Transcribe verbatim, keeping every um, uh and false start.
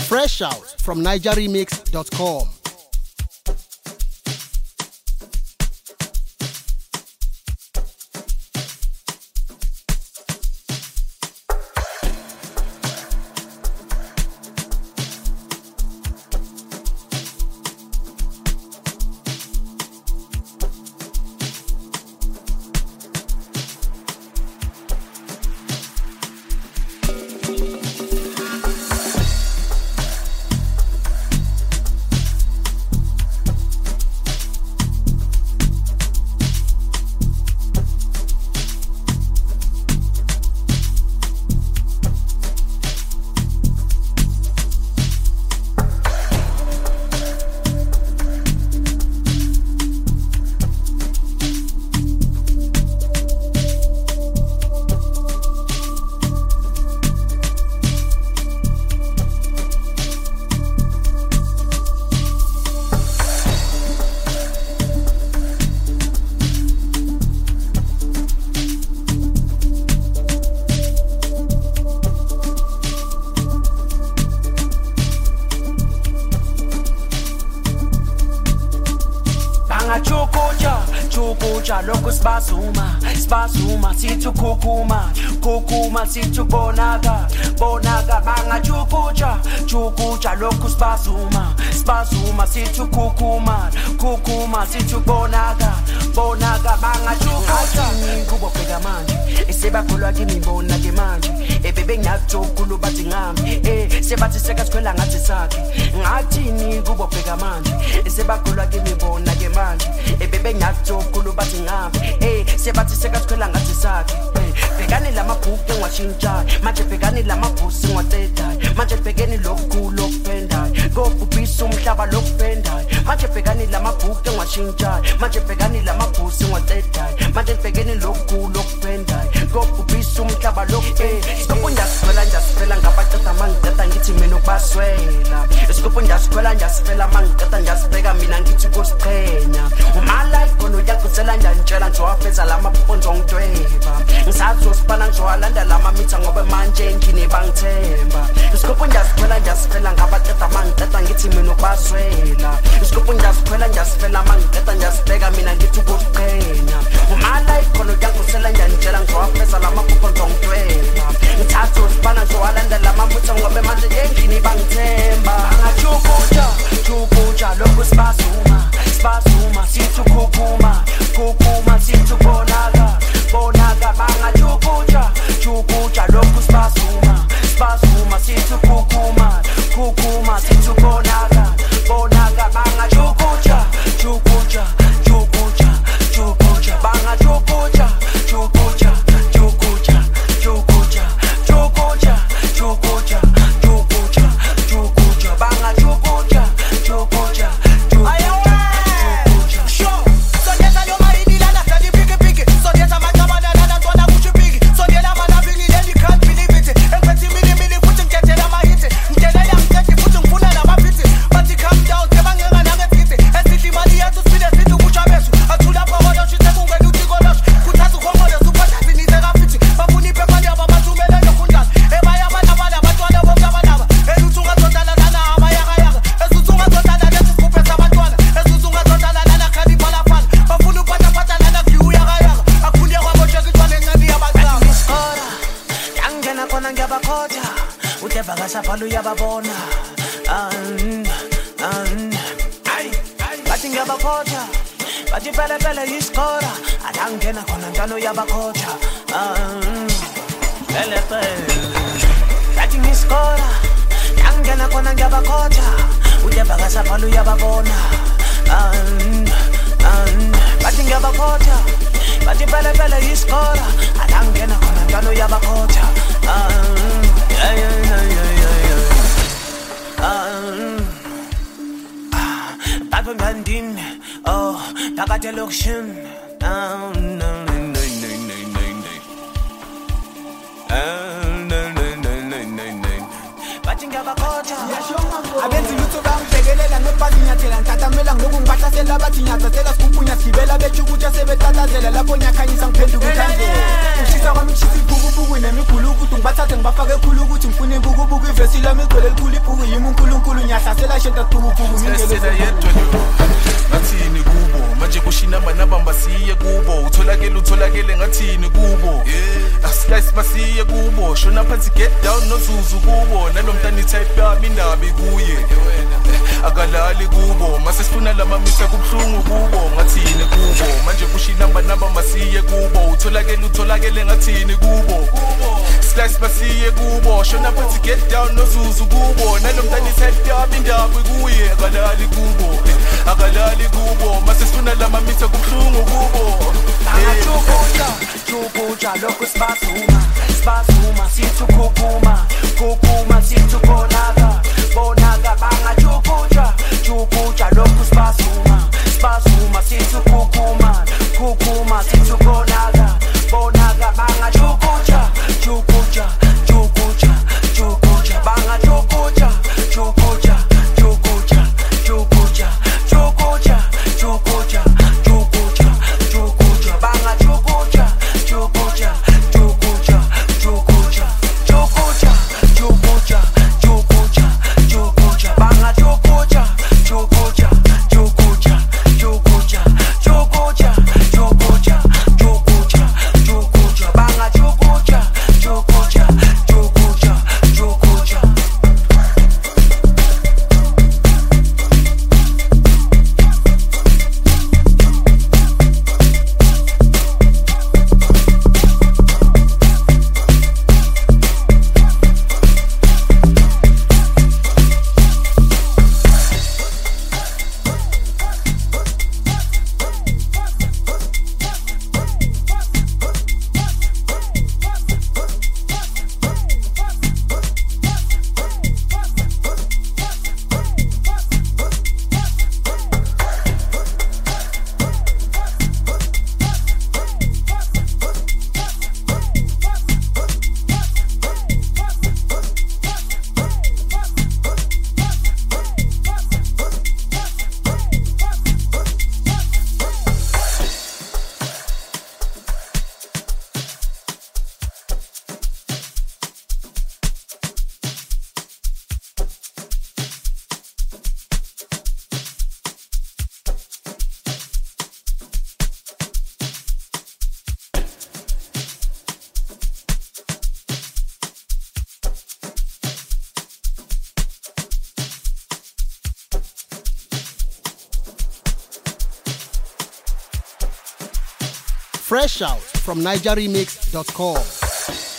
Fresh out from niger remix dot com. Loco spasuma, spasuma, situ kukuma, kukuma, situ bonaga, bonaga, banga chukucha, chukucha, loco spasuma, spasuma, situ kukuma, kukuma, situ bonaga, bonaga, banga chukucha. Kubo pega manje, eseba kolwa kimi bonaga manje, e bebe nyato kulu bati ngambi, e sebati seka skwela ngati saki, ngati ni kubo pega manje, eseba kolwa kimi bonaga manje, e bebe nyato kulu bati ngambi, eh sebathi sekathwela ngathi sakhe bhekani lamabhuku engwashintsha manje bhekani lamabhusi ngwatedayo manje bhekeni lokhu lokuphendayo ngobhubhisa umhlaba lokuphendayo manje bhekani lamabhuku engwashintsha manje bhekani lamabhusi ngwatedayo manje bhekeni lokhu lokuphendayo ngobhubhisa umhlaba lokuphendayo isikopho njasikhwela njasiphela ngabaceda mangiceda ngithi mina ukubaswela isikopho njasikhwela njasiphela mangiceda njasibheka mina ngithi kusiqhenya umala ikono yakuzela njantshela njwafeza lama ponzo ngidweba ngisathi usipana njwalanda lama mitha ngoba manje ngine bangithemba isikopho njasikhwela njasiphela ngabaceda mangiceda ngithi mina ukubaswela isikopho njasikhwela njasiphela mangiceda njasibheka mina ngithi kusiqhenya umala ikono yakuzela njantshela njwafeza lama ponzo ngidweba ngisathi usipana njwalanda lama mitha ngoba manje ngine bangithemba ngachukucha chukucha lokhu sibasuma sibasuma sithi kukuma kukuma sithi bonaga bonaga banga chukucha chukucha lokhu sibasuma sibasuma sithi kukuma kukuma sithi bonaga bonaga banga chukucha chukucha chukucha chukucha banga chukucha chukucha chukucha chukucha chukucha chukucha chukucha chukucha banga chukucha chukucha Sapalu yababona, um, um, ay, bathi ngiyabakhoja, bathi phela phela isikora, alangena khona njalo yabakhoja, um, phela phela, bathi ngisikora, alangena khona ngiyabakhoja, udeba sapalu yababona, um, um, bathi ngiyabakhoja, bathi phela phela isikora, alangena khona njalo yabakhoja, um, yeah yeah yeah yeah. Back on Gandin, oh, back at the location. No, no, no, no, no, no, no, no. Batting Gabacocha. I've been to YouTube, Tegelela, no Patinatela, Tatamela, no Batasella, Batinata, Tela, Scupunia, Sibella, Bechuja, Sebetala, La Ponia, Canis, and Pendu. She's a Michi, Pugu, and Mikulu. ngibathathe ngibafake khulu ukuthi ngifuna ibukubuku ivesi lami igcwele likhulu ibhuku yimi unkulunkulu nyahlasela shenta tukubuku sesela yedwa lo ngathini kubo manje kushinamba nabamba siye kubo utholakele utholakele ngathini kubo aslice masiye kubo shona phansi get down nozuzu kubo nalomntana type yami indaba kuye akalali kubo mase sifuna lamamisa kubhlungu kubo ngathini kubo manje kushinamba namba masiye kubo utholakele utholakele ngathini kubo slice masiye kubo shona phansi get down nozuzu kubo nalomntana type yami indaba kuye akalali kubo akalali kubo mase sifuna lamamisa kubhlungu kubo Chukucha, chukucha, lokhu sibazuma, sibazuma, sithi kukuma, kukuma, sithi bonaka, bonaka, banga chukucha, chukucha, lokhu sibazuma, sibazuma, sithi kukuma, kukuma, sithi bonaka, bonaka, banga chukucha, chukucha, chukucha, chukucha, banga chukucha, chukucha, chukucha, chukucha, chukucha, chukucha, chukucha, chukucha, banga chukucha, chukucha, chukucha, chukucha, chukucha, chukucha, chukucha, chukucha, banga chukucha, chukucha, chukucha, chukucha, chukucha, chukucha, chukucha, chukucha, banga chukucha, chukucha, chukucha, chukucha. Fresh out from niger remix dot com.